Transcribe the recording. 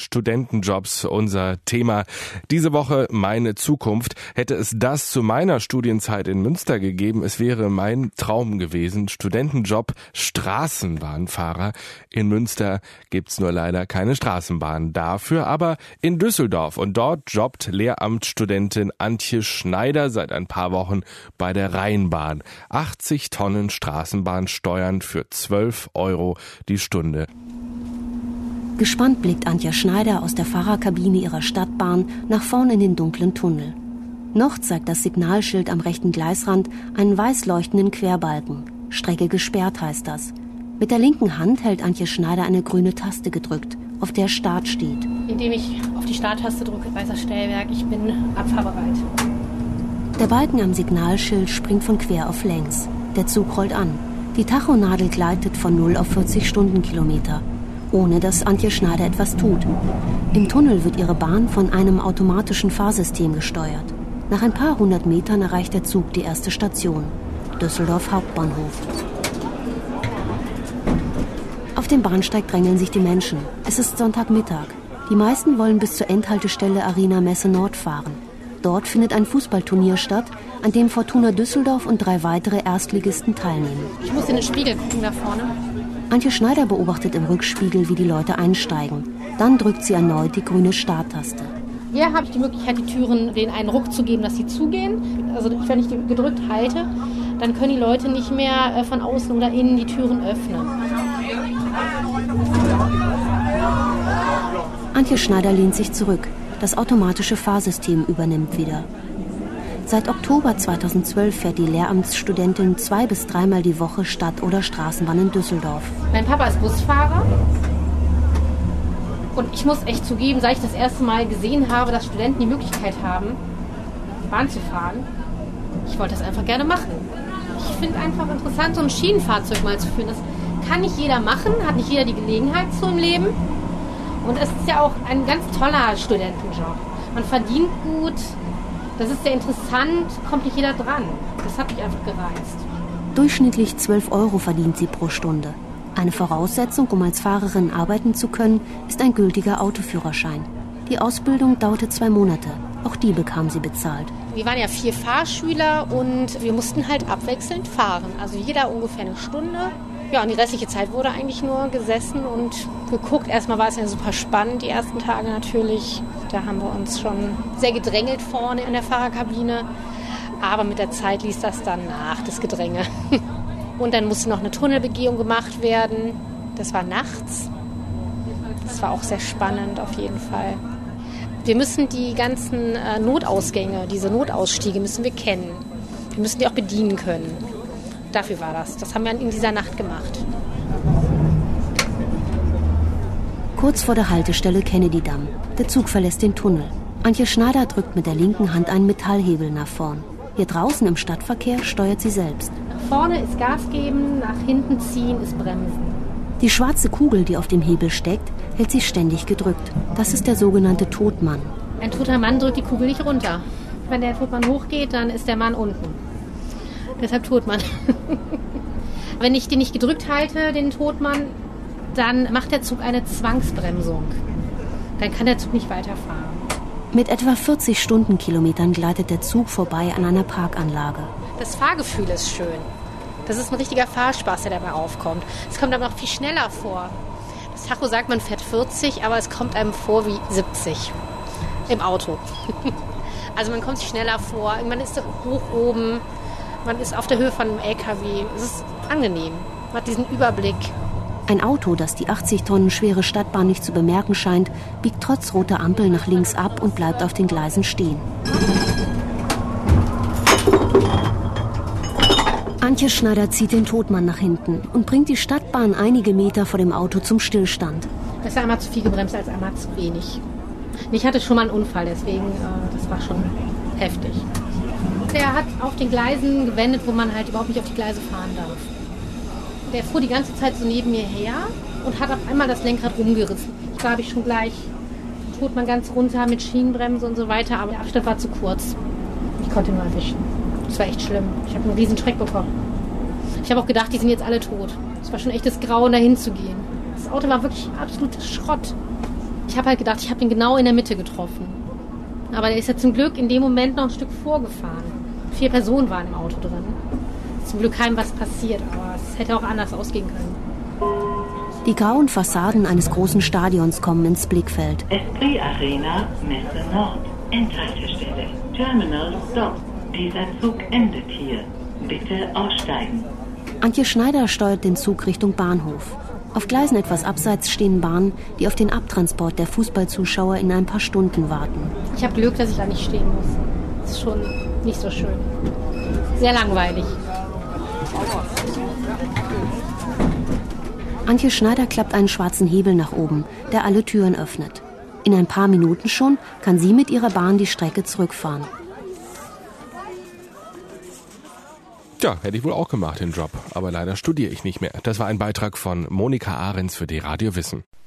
Studentenjobs, unser Thema diese Woche, meine Zukunft. Hätte es das zu meiner Studienzeit in Münster gegeben, es wäre mein Traum gewesen. Studentenjob, Straßenbahnfahrer. In Münster gibt's nur leider keine Straßenbahn. Dafür aber in Düsseldorf. Und dort jobbt Lehramtsstudentin Antje Schneider seit ein paar Wochen bei der Rheinbahn. 80 Tonnen Straßenbahnsteuern für 12 € die Stunde. Gespannt blickt Antje Schneider aus der Fahrerkabine ihrer Stadtbahn nach vorn in den dunklen Tunnel. Noch zeigt das Signalschild am rechten Gleisrand einen weiß leuchtenden Querbalken. Strecke gesperrt heißt das. Mit der linken Hand hält Antje Schneider eine grüne Taste gedrückt, auf der Start steht. Indem ich auf die Starttaste drücke, weiß das Stellwerk, ich bin abfahrbereit. Der Balken am Signalschild springt von quer auf längs. Der Zug rollt an. Die Tachonadel gleitet von 0 auf 40 Stundenkilometer, ohne dass Antje Schneider etwas tut. Im Tunnel wird ihre Bahn von einem automatischen Fahrsystem gesteuert. Nach ein paar hundert Metern erreicht der Zug die erste Station, Düsseldorf Hauptbahnhof. Auf dem Bahnsteig drängeln sich die Menschen. Es ist Sonntagmittag. Die meisten wollen bis zur Endhaltestelle Arena Messe Nord fahren. Dort findet ein Fußballturnier statt, an dem Fortuna Düsseldorf und 3 weitere Erstligisten teilnehmen. Ich muss in den Spiegel gucken da vorne. Antje Schneider beobachtet im Rückspiegel, wie die Leute einsteigen. Dann drückt sie erneut die grüne Starttaste. Hier habe ich die Möglichkeit, die Türen denen einen Ruck zu geben, dass sie zugehen. Also wenn ich die gedrückt halte, dann können die Leute nicht mehr von außen oder innen die Türen öffnen. Antje Schneider lehnt sich zurück. Das automatische Fahrsystem übernimmt wieder. Seit Oktober 2012 fährt die Lehramtsstudentin 2- bis 3-mal die Woche Stadt- oder Straßenbahn in Düsseldorf. Mein Papa ist Busfahrer. Und ich muss echt zugeben, seit ich das erste Mal gesehen habe, dass Studenten die Möglichkeit haben, Bahn zu fahren, ich wollte das einfach gerne machen. Ich finde einfach interessant, so ein Schienenfahrzeug mal zu führen. Das kann nicht jeder machen, hat nicht jeder die Gelegenheit zu im Leben. Und es ist ja auch ein ganz toller Studentenjob. Man verdient gut, das ist sehr interessant, kommt nicht jeder dran. Das hat mich einfach gereizt. Durchschnittlich 12 € verdient sie pro Stunde. Eine Voraussetzung, um als Fahrerin arbeiten zu können, ist ein gültiger Autoführerschein. Die Ausbildung dauerte 2 Monate. Auch die bekam sie bezahlt. Wir waren ja 4 Fahrschüler und wir mussten halt abwechselnd fahren. Also jeder ungefähr eine Stunde. Ja, und die restliche Zeit wurde eigentlich nur gesessen und geguckt. Erstmal war es ja super spannend, die ersten Tage natürlich. Da haben wir uns schon sehr gedrängelt vorne in der Fahrerkabine. Aber mit der Zeit ließ das dann nach, das Gedränge. Und dann musste noch eine Tunnelbegehung gemacht werden. Das war nachts. Das war auch sehr spannend auf jeden Fall. Wir müssen die ganzen Notausgänge, diese Notausstiege müssen wir kennen. Wir müssen die auch bedienen können. Dafür war das. Das haben wir in dieser Nacht gemacht. Kurz vor der Haltestelle Kennedy-Damm. Der Zug verlässt den Tunnel. Antje Schneider drückt mit der linken Hand einen Metallhebel nach vorn. Hier draußen im Stadtverkehr steuert sie selbst. Nach vorne ist Gas geben, nach hinten ziehen ist Bremsen. Die schwarze Kugel, die auf dem Hebel steckt, hält sie ständig gedrückt. Das ist der sogenannte Totmann. Ein toter Mann drückt die Kugel nicht runter. Wenn der Totmann hochgeht, dann ist der Mann unten. Deshalb Totmann. Wenn ich den nicht gedrückt halte, den Totmann, dann macht der Zug eine Zwangsbremsung. Dann kann der Zug nicht weiterfahren. Mit etwa 40 Stundenkilometern gleitet der Zug vorbei an einer Parkanlage. Das Fahrgefühl ist schön. Das ist ein richtiger Fahrspaß, der dabei aufkommt. Es kommt aber noch viel schneller vor. Das Tacho sagt, man fährt 40, aber es kommt einem vor wie 70 im Auto. Also man kommt sich schneller vor, man ist hoch oben, man ist auf der Höhe von einem LKW. Es ist angenehm, man hat diesen Überblick. Ein Auto, das die 80 Tonnen schwere Stadtbahn nicht zu bemerken scheint, biegt trotz roter Ampel nach links ab und bleibt auf den Gleisen stehen. Antje Schneider zieht den Totmann nach hinten und bringt die Stadtbahn einige Meter vor dem Auto zum Stillstand. Es ist einmal zu viel gebremst als einmal zu wenig. Ich hatte schon mal einen Unfall, deswegen, das war schon heftig. Der hat auf den Gleisen gewendet, wo man halt überhaupt nicht auf die Gleise fahren darf. Der fuhr die ganze Zeit so neben mir her und hat auf einmal das Lenkrad rumgerissen. Da habe ich schon gleich den Totmann ganz runter mit Schienenbremse und so weiter, aber der Abstand war zu kurz. Ich konnte ihn nur erwischen. Das war echt schlimm. Ich habe einen riesen Schreck bekommen. Ich habe auch gedacht, die sind jetzt alle tot. Es war schon echtes Grauen, dahin zu gehen. Das Auto war wirklich absoluter Schrott. Ich habe halt gedacht, ich habe ihn genau in der Mitte getroffen. Aber der ist ja zum Glück in dem Moment noch ein Stück vorgefahren. 4 Personen waren im Auto drin. Zum Glück keinem was passiert, aber es hätte auch anders ausgehen können. Die grauen Fassaden eines großen Stadions kommen ins Blickfeld. Esprit Arena, Messe Nord. Endhaltestelle. Terminal Stop. Dieser Zug endet hier. Bitte aussteigen. Antje Schneider steuert den Zug Richtung Bahnhof. Auf Gleisen etwas abseits stehen Bahnen, die auf den Abtransport der Fußballzuschauer in ein paar Stunden warten. Ich habe Glück, dass ich da nicht stehen muss. Das ist schon nicht so schön. Sehr langweilig. Antje Schneider klappt einen schwarzen Hebel nach oben, der alle Türen öffnet. In ein paar Minuten schon kann sie mit ihrer Bahn die Strecke zurückfahren. Tja, hätte ich wohl auch gemacht, den Job. Aber leider studiere ich nicht mehr. Das war ein Beitrag von Monika Ahrens für die Radio Wissen.